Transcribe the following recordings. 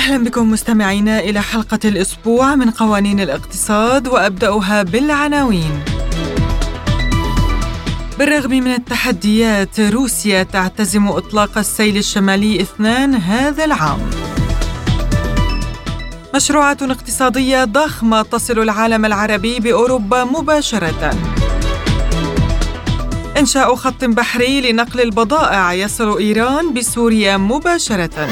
أهلا بكم مستمعينا إلى حلقة الأسبوع من قوانين الاقتصاد، وأبدأها بالعناوين. بالرغم من التحديات، روسيا تعتزم إطلاق السيل الشمالي 2 هذا العام. مشروعات اقتصادية ضخمة تصل العالم العربي بأوروبا مباشرة. إنشاء خط بحري لنقل البضائع يصل إيران بسوريا مباشرة.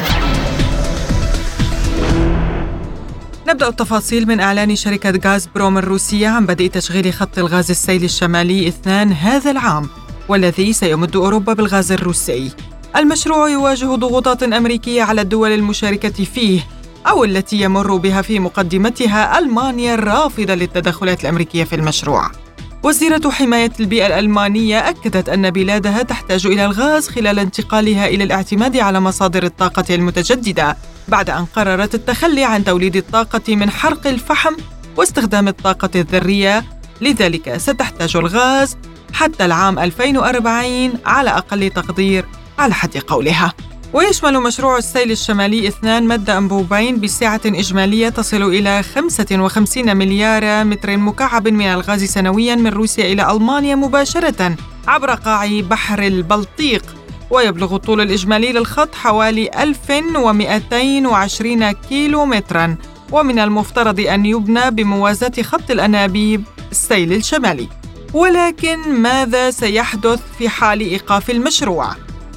نبدأ التفاصيل من إعلان شركة غازبروم الروسية عن بدء تشغيل خط الغاز السيل الشمالي 2 هذا العام، والذي سيمد أوروبا بالغاز الروسي. المشروع يواجه ضغوطات أمريكية على الدول المشاركة فيه، أو التي يمر بها في مقدمتها ألمانيا الرافضة للتدخلات الأمريكية في المشروع. وزيرة حماية البيئة الألمانية أكدت أن بلادها تحتاج إلى الغاز خلال انتقالها إلى الاعتماد على مصادر الطاقة المتجددة، بعد أن قررت التخلي عن توليد الطاقة من حرق الفحم واستخدام الطاقة الذرية. لذلك ستحتاج الغاز حتى العام 2040 على أقل تقدير على حد قولها. ويشمل مشروع السيل الشمالي 2 مد أنبوبين بسعة إجمالية تصل إلى 55 مليار متر مكعب من الغاز سنوياً من روسيا إلى ألمانيا مباشرة عبر قاع بحر البلطيق، ويبلغ الطول الإجمالي للخط حوالي 1220 كيلومتراً، ومن المفترض أن يبنى بموازاة خط الأنابيب السيل الشمالي. ولكن ماذا سيحدث في حال إيقاف المشروع؟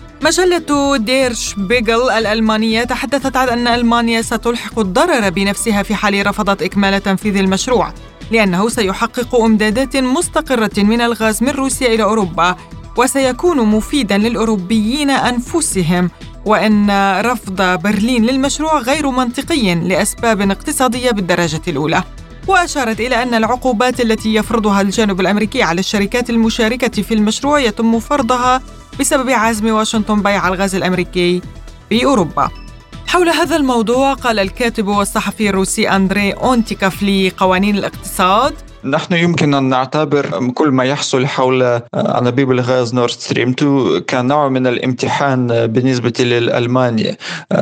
مجلة دير شبيغل الألمانية تحدثت عن أن ألمانيا ستلحق الضرر بنفسها في حال رفضت إكمال تنفيذ المشروع، لأنه سيحقق إمدادات مستقرة من الغاز من روسيا إلى أوروبا، وسيكون مفيداً للأوروبيين أنفسهم، وأن رفض برلين للمشروع غير منطقي لأسباب اقتصادية بالدرجة الأولى. وأشارت إلى أن العقوبات التي يفرضها الجانب الأمريكي على الشركات المشاركة في المشروع يتم فرضها بسبب عزم واشنطن بيع الغاز الأمريكي في أوروبا. حول هذا الموضوع قال الكاتب والصحفي الروسي أندري أونتيكوف لقوانين الاقتصاد: نحن يمكن أن نعتبر كل ما يحصل حول أنابيب الغاز نورد ستريم 2 كنوع من الامتحان بالنسبة لألمانيا.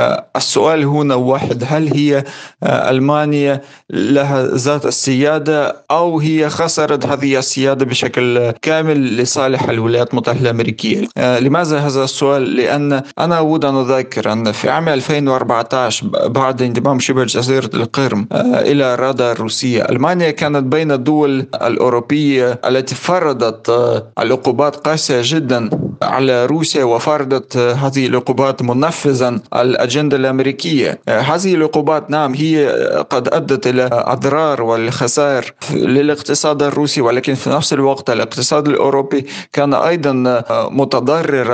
السؤال هنا واحد: هل هي ألمانيا لها ذات السيادة، أو هي خسرت هذه السيادة بشكل كامل لصالح الولايات المتحدة الأمريكية؟ لماذا هذا السؤال؟ لأن أنا أود أن أذكر أن في عام 2014 بعد انضمام شبه جزيرة القرم إلى الرادار الروسية، ألمانيا كانت بين الدول الأوروبية التي فرضت العقوبات قاسية جدا على روسيا، وفرضت هذه العقوبات منفذا الأجندة الأمريكية. هذه العقوبات نعم هي قد أدت إلى أضرار والخسائر للاقتصاد الروسي، ولكن في نفس الوقت الاقتصاد الأوروبي كان أيضا متضررا.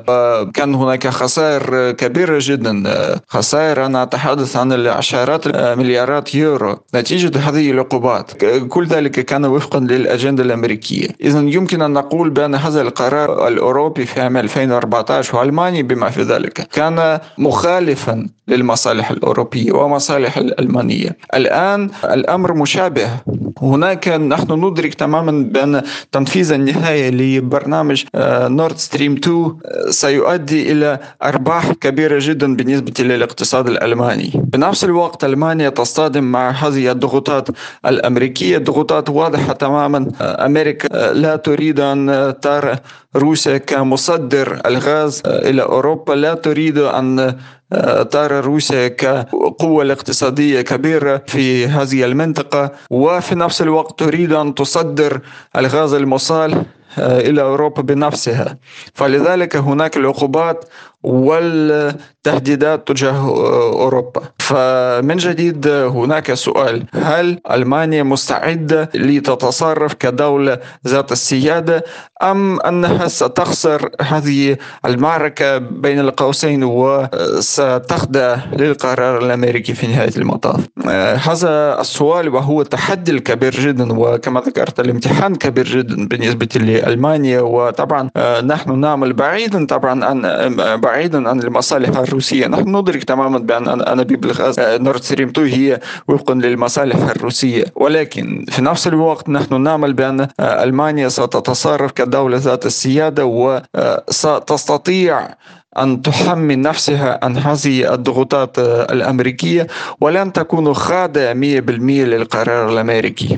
كان هناك خسائر كبيرة جدا، خسائر أنا أتحدث عن العشرات مليارات يورو نتيجة هذه العقوبات. كل ذلك كان وفقا للأجندة الأمريكية. إذن يمكن أن نقول بأن هذا القرار الأوروبي في عام 2014 وألمانيا بما في ذلك كان مخالفا للمصالح الأوروبية ومصالح الألمانية. الآن الأمر مشابه. هناك نحن ندرك تماما بأن تنفيذ النهائي لبرنامج نورد ستريم 2 سيؤدي إلى أرباح كبيرة جدا بالنسبة للاقتصاد الألماني. بنفس الوقت ألمانيا تصطدم مع هذه الضغوطات الأمريكية، ضغوطات واضحة تماما. أمريكا لا تريد أن ترى روسيا كمصدر الغاز إلى أوروبا، لا تريد أن ترى روسيا كقوة اقتصادية كبيرة في هذه المنطقة، وفي نفس الوقت تريد أن تصدر الغاز المصال إلى أوروبا بنفسها. فلذلك هناك العقوبات والتهديدات تجاه أوروبا. فمن جديد هناك سؤال: هل ألمانيا مستعدة لتتصرف كدولة ذات السيادة، أم أنها ستخسر هذه المعركة بين القوسين وستخضع للقرار الأمريكي في نهاية المطاف؟ هذا السؤال وهو تحدي كبير جدا، وكما ذكرت الامتحان كبير جدا بالنسبة لألمانيا. وطبعا نحن نعمل بعيدا عن المصالح الروسية. نحن ندرك تماما بأن أنابيب الغاز نورد ستريم 2 هي وفقا للمصالح الروسية، ولكن في نفس الوقت نحن نعمل بأن ألمانيا ستتصرف كدولة ذات السيادة وستستطيع أن تحمي نفسها عن هذه الضغوطات الأمريكية ولن تكون خاضعة 100% للقرار الأمريكي.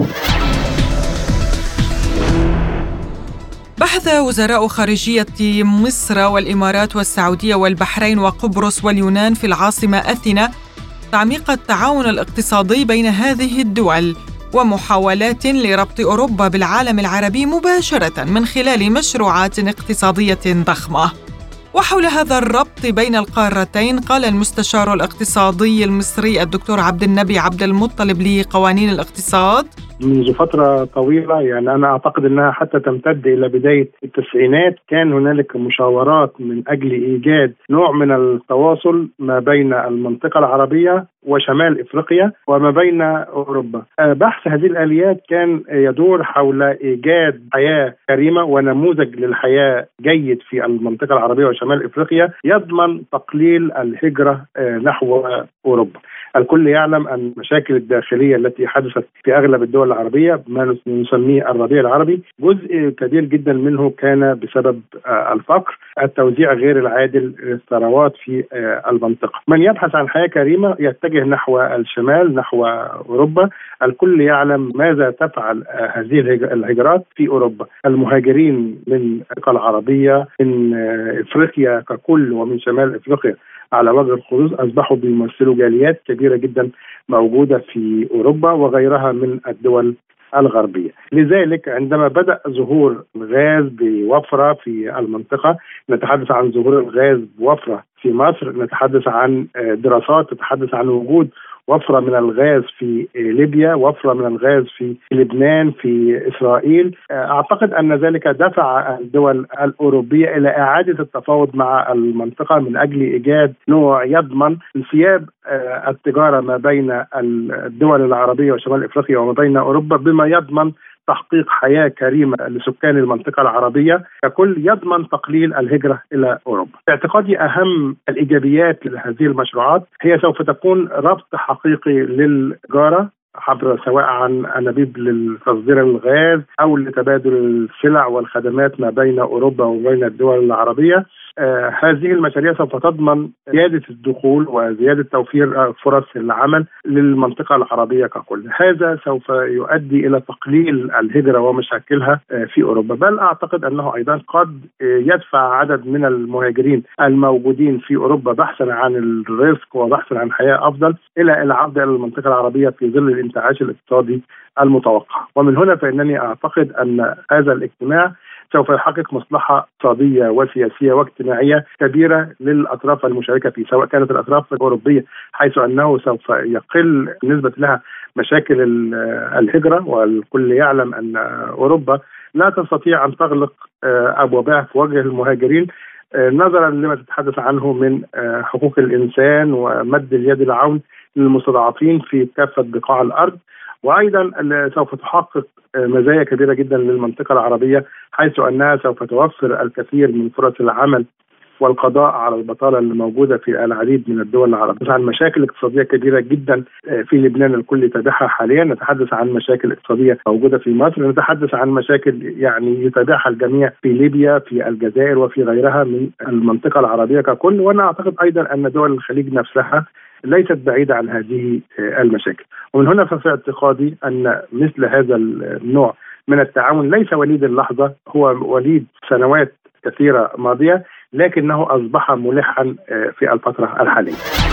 بحث وزراء خارجية مصر والإمارات والسعودية والبحرين وقبرص واليونان في العاصمة أثينا تعميق التعاون الاقتصادي بين هذه الدول ومحاولات لربط أوروبا بالعالم العربي مباشرة من خلال مشروعات اقتصادية ضخمة. وحول هذا الربط بين القارتين قال المستشار الاقتصادي المصري الدكتور عبد النبي عبد المطلب لقوانين الاقتصاد: منذ فترة طويلة، يعني أنا أعتقد أنها حتى تمتد إلى بداية التسعينات، كان هنالك مشاورات من أجل إيجاد نوع من التواصل ما بين المنطقة العربية وشمال إفريقيا وما بين أوروبا. بحث هذه الآليات كان يدور حول إيجاد حياة كريمة ونموذج للحياة جيد في المنطقة العربية وشمال إفريقيا يضمن تقليل الهجرة نحو أوروبا. الكل يعلم أن المشاكل الداخلية التي حدثت في أغلب الدول العربية، ما نسميه الربيع العربي، جزء كبير جدا منه كان بسبب الفقر، التوزيع غير العادل للثروات في المنطقة. من يبحث عن حياة كريمة يتجه نحو الشمال، نحو أوروبا. الكل يعلم ماذا تفعل هذه الهجرات في أوروبا. المهاجرين من المنطقة العربية، من إفريقيا ككل ومن شمال إفريقيا على وجه الخصوص، أصبحوا بيمثلوا جاليات كبيرة جدا موجودة في أوروبا وغيرها من الدول الغربية. لذلك عندما بدأ ظهور الغاز بوفرة في المنطقة، نتحدث عن ظهور الغاز بوفرة في مصر، نتحدث عن دراسات تتحدث عن وجود وفرة من الغاز في ليبيا، وفرة من الغاز في لبنان، في إسرائيل. أعتقد أن ذلك دفع الدول الأوروبية إلى إعادة التفاوض مع المنطقة من أجل إيجاد نوع يضمن انسياب التجارة ما بين الدول العربية وشمال إفريقيا وما بين أوروبا، بما يضمن تحقيق حياة كريمة لسكان المنطقة العربية ككل، يضمن تقليل الهجرة إلى أوروبا. باعتقادي أهم الإيجابيات لهذه المشروعات هي سوف تكون ربط حقيقي للتجارة عبر سواء عن أنابيب لتصدير الغاز أو لتبادل السلع والخدمات ما بين أوروبا وبين الدول العربية. هذه المشاريع سوف تضمن زيادة الدخول وزيادة توفير فرص العمل للمنطقة العربية ككل. هذا سوف يؤدي إلى تقليل الهجرة ومشاكلها في أوروبا، بل أعتقد أنه أيضا قد يدفع عدد من المهاجرين الموجودين في أوروبا بحثا عن الرزق وبحثا عن حياة أفضل إلى العودة إلى المنطقة العربية في ظل الانتعاش الاقتصادي المتوقع. ومن هنا فإنني أعتقد أن هذا الاجتماع سوف يحقق مصلحة اقتصادية وسياسية واجتماعية كبيرة للأطراف المشاركة فيه، سواء كانت الأطراف الأوروبية حيث أنه سوف يقل بالنسبة لها مشاكل الهجرة، والكل يعلم أن أوروبا لا تستطيع أن تغلق أبوابها في وجه المهاجرين نظرا لما تتحدث عنه من حقوق الإنسان ومد اليد العون للمستضعفين في كافة بقاع الأرض. وأيضا سوف تحقق مزايا كبيرة جدا للمنطقة العربية، حيث أنها سوف توفر الكثير من فرص العمل والقضاء على البطالة اللي موجودة في العديد من الدول العربية. عن مشاكل اقتصادية كبيرة جدا في لبنان الكل يتابعها حاليا، نتحدث عن مشاكل اقتصادية موجودة في مصر، نتحدث عن مشاكل يعني يتابعها الجميع في ليبيا، في الجزائر وفي غيرها من المنطقة العربية ككل. وأنا أعتقد أيضا أن دول الخليج نفسها ليست بعيدة عن هذه المشاكل. ومن هنا ففي اعتقادي أن مثل هذا النوع من التعاون ليس وليد اللحظة، هو وليد سنوات كثيرة ماضية، لكنه أصبح ملحا في الفترة الحالية.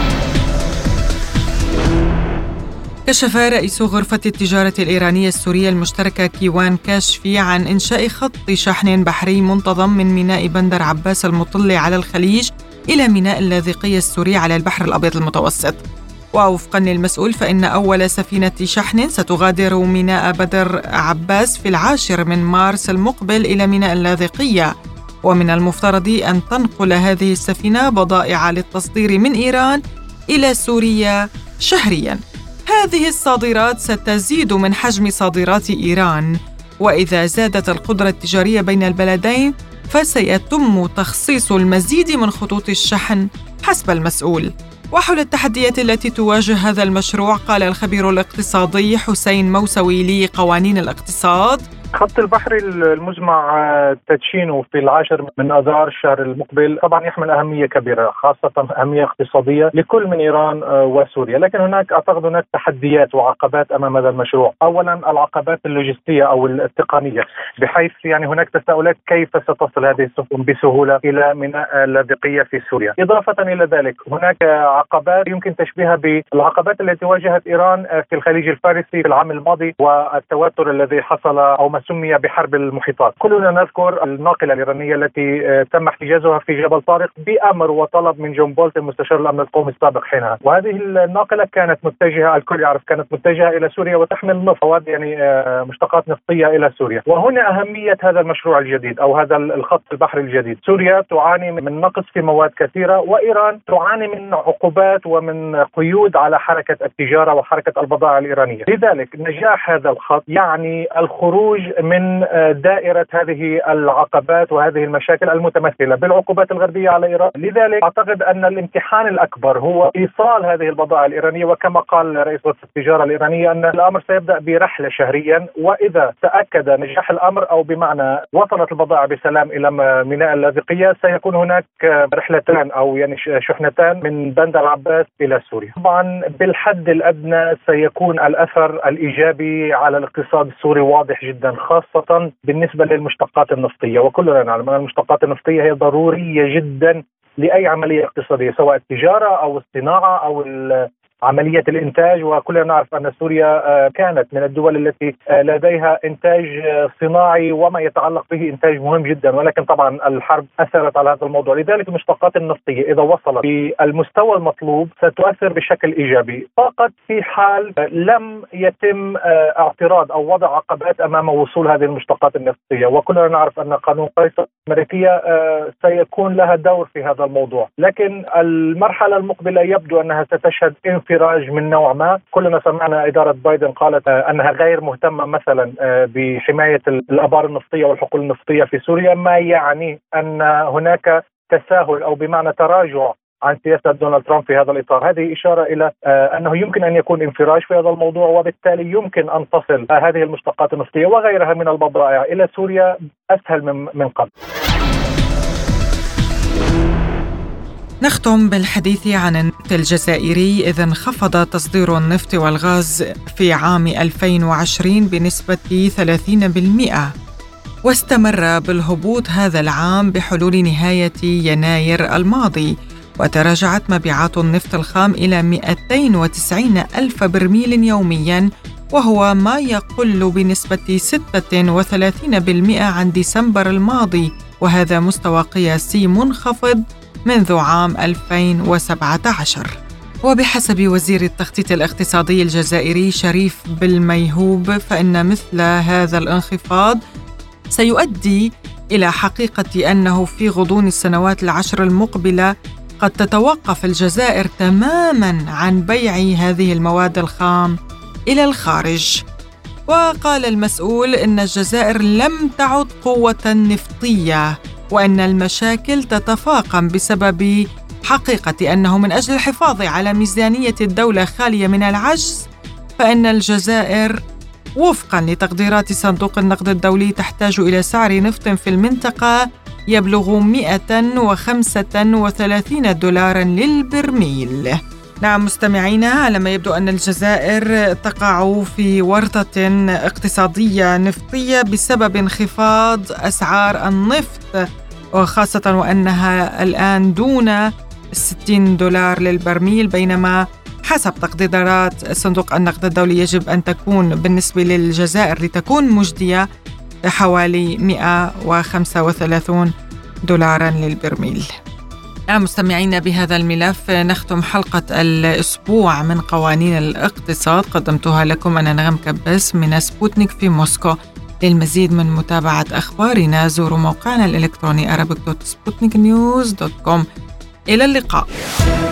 كشف رئيس غرفة التجارة الإيرانية السورية المشتركة كيوان كاشفي عن إنشاء خط شحن بحري منتظم من ميناء بندر عباس المطل على الخليج إلى ميناء اللاذقية السوري على البحر الأبيض المتوسط. ووفقا للمسؤول فإن أول سفينة شحن ستغادر ميناء بدر عباس في 10 من مارس المقبل إلى ميناء اللاذقية، ومن المفترض أن تنقل هذه السفينة بضائع للتصدير من إيران إلى سوريا شهرياً. هذه الصادرات ستزيد من حجم صادرات إيران، وإذا زادت القدرة التجارية بين البلدين فسيتم تخصيص المزيد من خطوط الشحن حسب المسؤول. وحول التحديات التي تواجه هذا المشروع قال الخبير الاقتصادي حسين موسوي لقوانين الاقتصاد: خط البحر المزمع تدشينه في 10 من آذار الشهر المقبل طبعا يحمل أهمية كبيرة، خاصة أهمية اقتصادية لكل من إيران وسوريا، لكن أعتقد هناك تحديات وعقبات أمام هذا المشروع. أولا العقبات اللوجستية أو التقنية، بحيث هناك تساؤلات كيف ستصل هذه السفن بسهولة إلى ميناء اللاذقية في سوريا. إضافة إلى ذلك هناك عقبات يمكن تشبيهها بالعقبات التي واجهت إيران في الخليج الفارسي في العام الماضي، والتوتر الذي حصل أو ما سمي بحرب المحيطات. كلنا نذكر الناقلة الإيرانية التي تم احتجازها في جبل طارق بأمر وطلب من جون بولت المستشار الأمن القومي السابق حينها، وهذه الناقلة كانت متجهة، الكل يعرف كانت متجهة إلى سوريا وتحمل نفط، مواد مشتقات نفطية إلى سوريا. وهنا أهمية هذا المشروع الجديد أو هذا الخط البحري الجديد. سوريا تعاني من نقص في مواد كثيرة، وإيران تعاني من عقوبات ومن قيود على حركة التجارة وحركة البضائع الإيرانية. لذلك نجاح هذا الخط يعني الخروج من دائرة هذه العقبات وهذه المشاكل المتمثلة بالعقوبات الغربية على إيران. لذلك أعتقد أن الامتحان الأكبر هو إيصال هذه البضائع الإيرانية، وكما قال رئيس وزارة التجارة الإيرانية أن الأمر سيبدأ برحلة شهريا، وإذا تأكد نجاح الأمر أو بمعنى وصلت البضائع بسلام إلى ميناء اللاذقية سيكون هناك رحلتان أو شحنتان من بندر عباس إلى سوريا. طبعا بالحد الأدنى سيكون الأثر الإيجابي على الاقتصاد السوري واضح جدا، خاصة بالنسبة للمشتقات النفطية، وكلنا نعلم أن المشتقات النفطية هي ضرورية جدا لأي عملية اقتصادية سواء التجارة أو الصناعة أو عملية الإنتاج. وكلنا نعرف أن سوريا كانت من الدول التي لديها إنتاج صناعي وما يتعلق به إنتاج مهم جدا، ولكن طبعا الحرب أثرت على هذا الموضوع. لذلك المشتقات النفطية إذا وصلت بالمستوى المطلوب ستؤثر بشكل إيجابي، فقط في حال لم يتم اعتراض أو وضع عقبات أمام وصول هذه المشتقات النفطية. وكلنا نعرف أن قانون قيصر الأمريكية سيكون لها دور في هذا الموضوع، لكن المرحلة المقبلة يبدو أنها ستشهد انفراج من نوع ما. كلنا سمعنا إدارة بايدن قالت أنها غير مهتمة مثلا بحماية الآبار النفطية والحقول النفطية في سوريا، ما يعني أن هناك تساهل أو بمعنى تراجع عن سياسة دونالد ترامب في هذا الإطار. هذه إشارة إلى أنه يمكن أن يكون انفراج في هذا الموضوع، وبالتالي يمكن أن تصل هذه المشتقات النفطية وغيرها من البضائع إلى سوريا أسهل من قبل. نختم بالحديث عن النفط الجزائري، إذ انخفض تصدير النفط والغاز في عام 2020 بنسبة 30%، واستمر بالهبوط هذا العام بحلول نهاية يناير الماضي، وتراجعت مبيعات النفط الخام إلى 290 ألف برميل يومياً، وهو ما يقل بنسبة 36% عن ديسمبر الماضي، وهذا مستوى قياسي منخفض منذ عام 2017. وبحسب وزير التخطيط الاقتصادي الجزائري شريف بالميهوب فإن مثل هذا الانخفاض سيؤدي إلى حقيقة أنه في غضون السنوات العشر المقبلة قد تتوقف الجزائر تماماً عن بيع هذه المواد الخام إلى الخارج. وقال المسؤول إن الجزائر لم تعد قوة نفطية، وأن المشاكل تتفاقم بسبب حقيقة أنه من أجل الحفاظ على ميزانية الدولة خالية من العجز، فإن الجزائر وفقاً لتقديرات صندوق النقد الدولي تحتاج إلى سعر نفط في المنطقة يبلغ 135 دولارا للبرميل. نعم مستمعينا، على ما يبدو أن الجزائر تقع في ورطة اقتصادية نفطية بسبب انخفاض أسعار النفط، وخاصة وأنها الآن دون 60 دولار للبرميل، بينما حسب تقديرات صندوق النقد الدولي يجب أن تكون بالنسبة للجزائر لتكون مجدية حوالي 135 دولارا للبرميل. مستمعينا، بهذا الملف نختم حلقة الأسبوع من قوانين الاقتصاد، قدمتها لكم أنا نغم كباس من سبوتنيك في موسكو. للمزيد من متابعة أخبارنا زوروا موقعنا الإلكتروني arabic.sputniknews.com. إلى اللقاء.